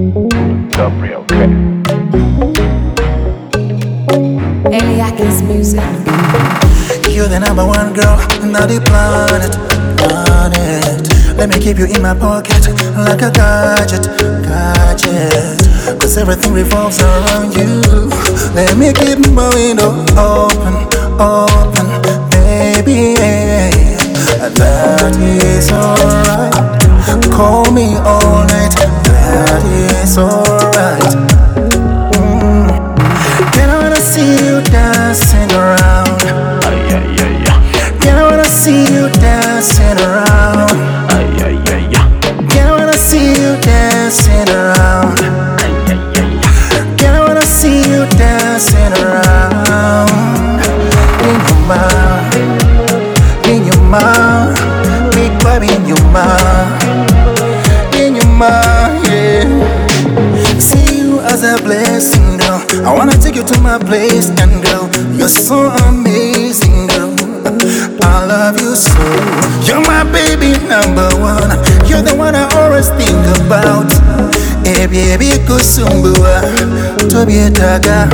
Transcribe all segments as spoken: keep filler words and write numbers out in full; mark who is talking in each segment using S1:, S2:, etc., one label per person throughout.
S1: Gabriel K.
S2: Eliakis music.
S3: You're the number one girl on the planet, planet. Let me keep you in my pocket like a gadget, gadget. Cause everything revolves around you. Let me keep my window open, open, baby. That is alright. Call me all night. That is alright. Mm. Then I wanna see you dancing around.
S1: Ay, ay, ay, ay.
S3: Then I wanna see you dancing around.
S1: Ay, ay, ay, ay.
S3: Then I wanna see you dancing around.
S1: Ay, ay, ay, ay.
S3: Then I wanna see you dancing around. In your mind, in your mind, big baby in your mind, in your mind, yeah. See you as a blessing, girl. I wanna take you to my place, and girl, you're so amazing, girl. I love you so. You're my baby number one. You're the one I always think about. Hey baby, kusumbua, tobi etaga.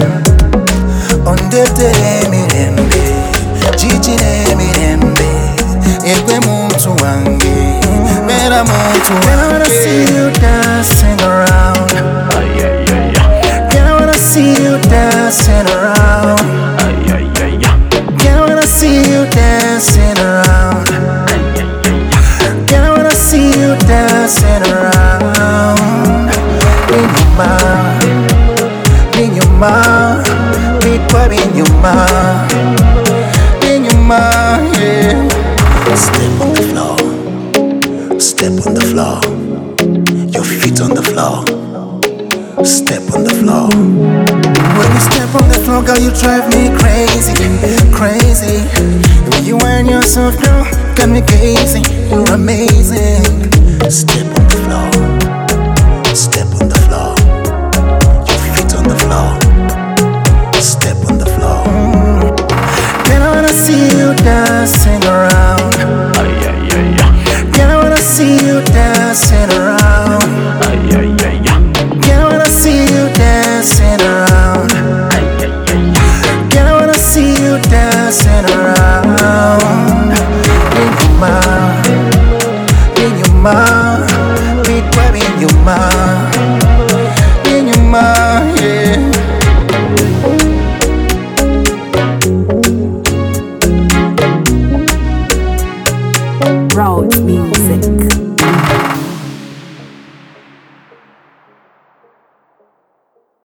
S3: Ondete mirembe, jiji ne mirembe. Ekwe muntu wange, mera muntu wange. Then I wanna see you dancing around.
S1: Ay, ay, ay, ay.
S3: Then I wanna see you dancing around.
S1: Ay, ay, ay, ay.
S3: Then I wanna see you dancing around.
S1: Ay, ay, ay, ay.
S3: Then I wanna see you dancing around. In your mind, in your mind, big baby in your mind, in your mind, yeah. Step on the floor, step on the floor, your feet on the floor, step on the floor. When you step on the floor, girl, you drive me crazy, crazy. When you wind yourself, girl, got me gazing. You're amazing. Step on the floor, step on the floor, your feet on the floor, step on the floor. Mm. Then I wanna see you dancing around.
S1: ay, ay, ay, ay.
S3: Then I wanna see you dancing around.
S1: Ay, ay, ay, ay.
S3: Then I wanna see you dancing around.
S1: Ay, ay, ay, ay.
S3: Then I wanna see you dancing around. In your mind, in your mind, big baby in your mind.